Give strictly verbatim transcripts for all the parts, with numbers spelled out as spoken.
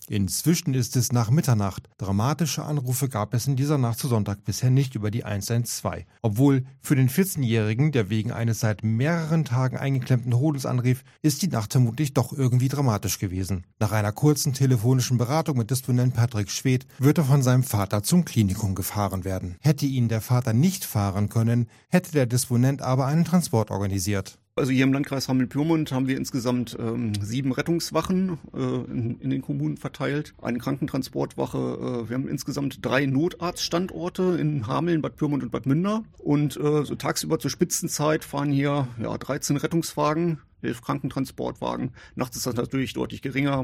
Inzwischen ist es nach Mitternacht. Dramatische Anrufe gab es in dieser Nacht zu Sonntag bisher nicht über die eins eins zwei. Obwohl für den vierzehnjährigen, der wegen eines seit mehreren Tagen eingeklemmten Hodels anrief, ist die Nacht vermutlich doch irgendwie dramatisch gewesen. Nach einer kurzen telefonischen Beratung mit Disponent Patrick Schwedt wird er von seinem Vater zum Klinikum gefahren werden. Hätte ihn der Vater nicht fahren können, hätte der Disponent aber einen Transport organisiert. Also hier im Landkreis Hameln-Pyrmont haben wir insgesamt ähm, sieben Rettungswachen äh, in, in den Kommunen verteilt, eine Krankentransportwache. Äh, wir haben insgesamt drei Notarztstandorte in Hameln, Bad Pyrmont und Bad Münder. Und äh, so tagsüber zur Spitzenzeit fahren hier ja, dreizehn Rettungswagen, elf Krankentransportwagen. Nachts ist das natürlich deutlich geringer.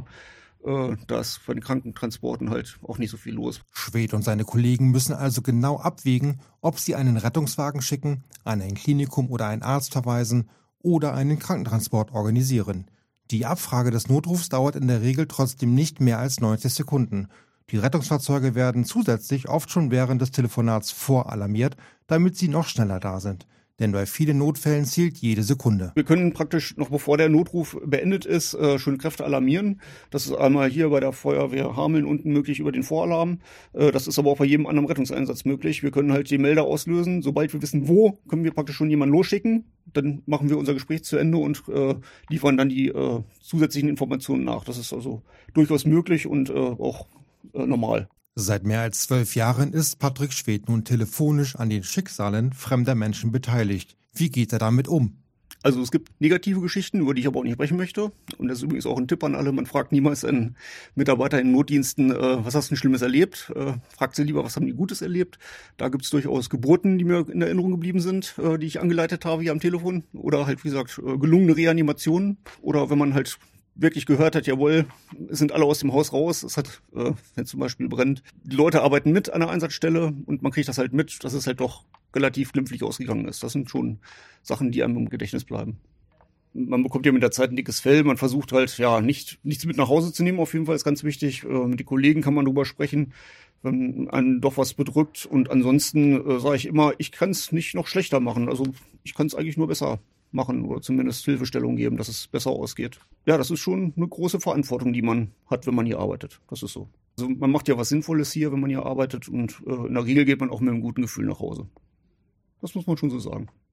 Da ist bei den Krankentransporten halt auch nicht so viel los. Schwedt und seine Kollegen müssen also genau abwägen, ob sie einen Rettungswagen schicken, an ein Klinikum oder einen Arzt verweisen oder einen Krankentransport organisieren. Die Abfrage des Notrufs dauert in der Regel trotzdem nicht mehr als neunzig Sekunden. Die Rettungsfahrzeuge werden zusätzlich oft schon während des Telefonats voralarmiert, damit sie noch schneller da sind. Denn bei vielen Notfällen zählt jede Sekunde. Wir können praktisch noch bevor der Notruf beendet ist, äh, schon Kräfte alarmieren. Das ist einmal hier bei der Feuerwehr Hameln unten möglich über den Voralarm. Äh, das ist aber auch bei jedem anderen Rettungseinsatz möglich. Wir können halt die Melder auslösen. Sobald wir wissen, wo, können wir praktisch schon jemanden losschicken. Dann machen wir unser Gespräch zu Ende und äh, liefern dann die äh, zusätzlichen Informationen nach. Das ist also durchaus möglich und äh, auch äh, normal. Seit mehr als zwölf Jahren ist Patrick Schwedt nun telefonisch an den Schicksalen fremder Menschen beteiligt. Wie geht er damit um? Also es gibt negative Geschichten, über die ich aber auch nicht sprechen möchte. Und das ist übrigens auch ein Tipp an alle. Man fragt niemals einen Mitarbeiter in Notdiensten, äh, was hast du denn Schlimmes erlebt? Äh, fragt sie lieber, was haben die Gutes erlebt? Da gibt es durchaus Geburten, die mir in Erinnerung geblieben sind, äh, die ich angeleitet habe hier am Telefon. Oder halt, wie gesagt, äh, gelungene Reanimationen. Oder wenn man halt wirklich gehört hat, jawohl, es sind alle aus dem Haus raus, es hat, äh, wenn zum Beispiel brennt, die Leute arbeiten mit an der Einsatzstelle und man kriegt das halt mit, dass es halt doch relativ glimpflich ausgegangen ist. Das sind schon Sachen, die einem im Gedächtnis bleiben. Man bekommt ja mit der Zeit ein dickes Fell, man versucht halt, ja, nicht nichts mit nach Hause zu nehmen, auf jeden Fall ist ganz wichtig. Äh, mit den Kollegen kann man drüber sprechen, wenn einen doch was bedrückt und ansonsten äh, sage ich immer, ich kann es nicht noch schlechter machen, also ich kann es eigentlich nur besser machen oder zumindest Hilfestellung geben, dass es besser ausgeht. Ja, das ist schon eine große Verantwortung, die man hat, wenn man hier arbeitet. Das ist so. Also man macht ja was Sinnvolles hier, wenn man hier arbeitet und äh, in der Regel geht man auch mit einem guten Gefühl nach Hause. Das muss man schon so sagen.